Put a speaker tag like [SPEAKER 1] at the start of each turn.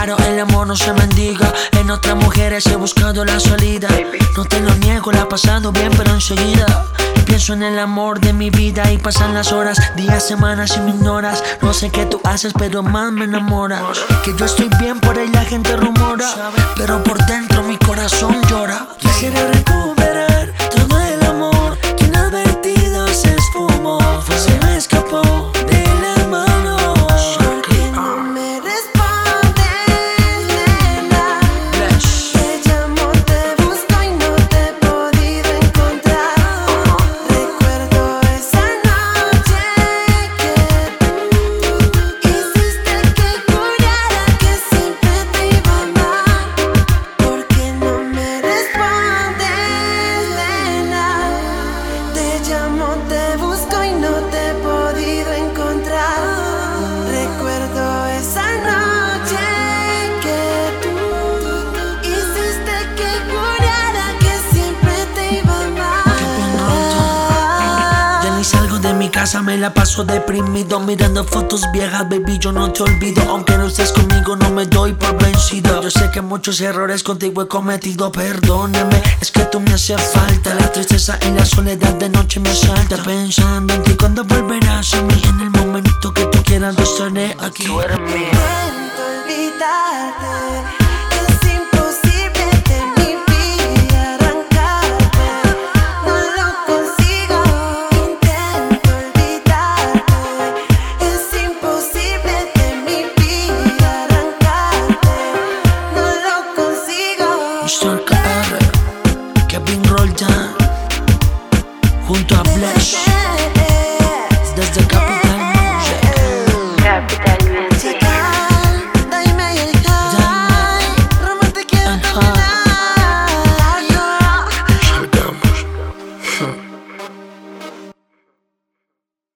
[SPEAKER 1] Claro, el amor no se mendiga. En otras mujeres he buscado la salida. No te lo niego, la he pasado bien, pero enseguida pienso en el amor de mi vida y pasan las horas, días, semanas y me ignoras. No sé qué tú haces, pero más me enamoras. Que yo estoy bien, por ahí la gente rumora, pero por dentro mi corazón llora. Quisiera recuperar todo el amor que inadvertido se esfumó. Se me escapó de las manos.
[SPEAKER 2] Porque no me respondes, nena. Te llamo, te busco y no te he podido encontrar. Recuerdo esa noche que tú hiciste que jurara que siempre te iba a amar. Porque no me respondes, nena. Te llamo, te busco y no te he podido encontrar. Recuerdo esa noche que tú hiciste que jurara que siempre te iba a amar.
[SPEAKER 1] Ya ni salgo de mi casa, me la paso deprimido mirando fotos viejas, baby, yo no te olvido. Aunque no estés conmigo, no me doy por vencido. Yo sé que muchos errores contigo he cometido, perdóname. Es que tú me hace falta. La tristeza y la soledad de noche me asalta. Pensando en ti, cuando volverás a mí. En el momento que tú quieras, yo estaré aquí. Tú eres mía.